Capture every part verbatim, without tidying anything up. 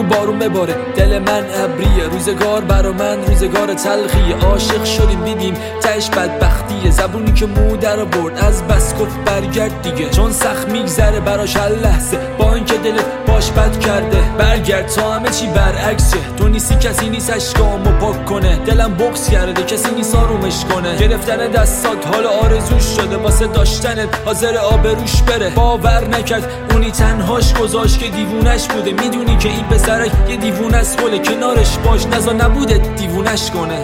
بارون بباره دل من ابریه، روزگار برا من روزگار تلخیه. عاشق شدیم دیدیم تهش بدبختیه، زبونی که مو در برد از بس گفت برگرد دیگه، چون سخت میگذره براش هر لحظه، با اینکه دلت باش بد کرده. برگرد تا همه چی برعکسه، تو نیستی کسی نیست اشکامو پاک کنه، دلم بغض کرده کسی نیست آرومش کنه. گرفتن دستات حال آرزوش شده، واسه داشتنت حاضر آبروش بره. باور نکرد اونی تنهاش گذاشت که دیوونش بوده، میدونی که این پسرک یه دیوونه است، خله کنارش باش نزا نبوده دیوونش کنه.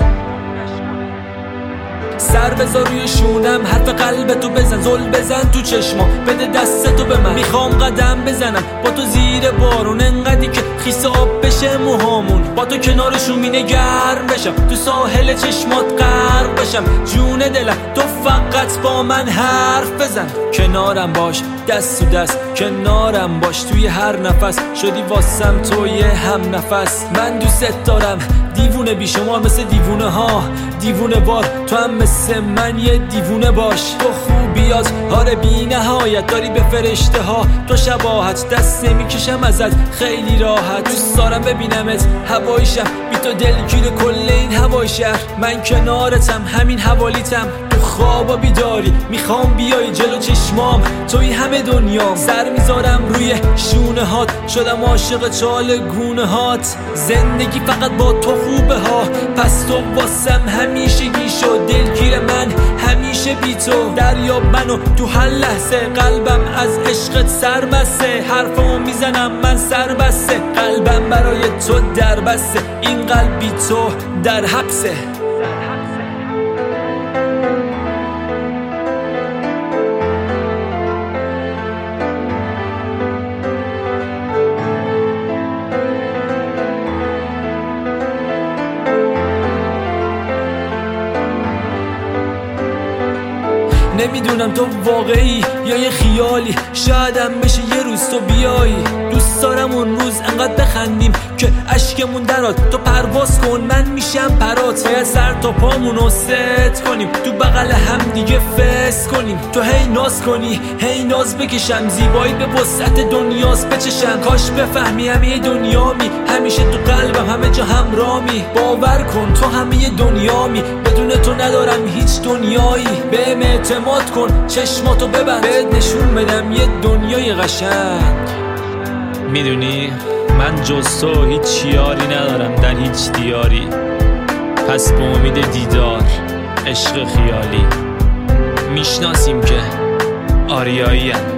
سر بذار روی شونم، حرف قلبتو بزن، زل بزن تو چشما، بده دستتو به من. میخوام قدم بزنم با تو زیر بارون، انقدی که خیس آب بشه موهامون، با تو کنارشون مینه گرم بشم، تو ساحل چشمات غرق بشم. جون دلم تو فقط با من حرف بزن، کنارم باش دست تو دست، کنارم باش توی هر نفس، شدی واسم تو یه هم نفس. من دوست دارم دیوونه بیشمار مثل دیوونه ها، دیوونه بار تو هم مثل من یه دیوونه باش. تو خوبیات آره بی نهایت داری به فرشته ها، تو شباهت دست نمیکشم ازت خیلی راحت. دوست دارم ببینمت هوایشم، بی تو دلگیر کل این هوای شهر. من کنارتم همین حوالیتم، تو خوابا بیداری میخوام بیای جلو چشمام، توی همه دنیام. سر میذارم روی شونه هات، شدم عاشق چال گونه هات. زندگی فقط با تو خوبه ها، پس تو واسم همیشگی شد، دلگیر من همیشه بی تو. دریاب منو تو هر لحظه، قلبم از عشقت سر بسته، حرفمو میزنم من سر بسته، قلبم برای تو در بسته، این قلب بی تو در حبسه. نمیدونم تو واقعی یا یه خیالی، شایدم بشه یه روز تو بیایی. دوست دارم اون روز انقدر بخندیم که اشکمون درات، تو پرواز کن من میشم پرات، باید سر تا پامونو ست کنیم، تو بغل هم دیگه فست کنیم. تو هی ناز کنی هی ناز بکشم، زیبایی به وسعت دنیاست بچشم. کاش بفهمی همه دنیامی، همیشه تو قلبم همه جا همرامی. باور کن تو همه دنیامی، بدون تو ندارم هیچ دنیایی. بهم اعتماد کن چشماتو ببند، بهت نشون بدم یه دنیای قشنگ. میدونی من جز تو هیچ یاری ندارم در هیچ دیاری، پس به امید دیدار عشق خیالی. میشناسیم که آریاییم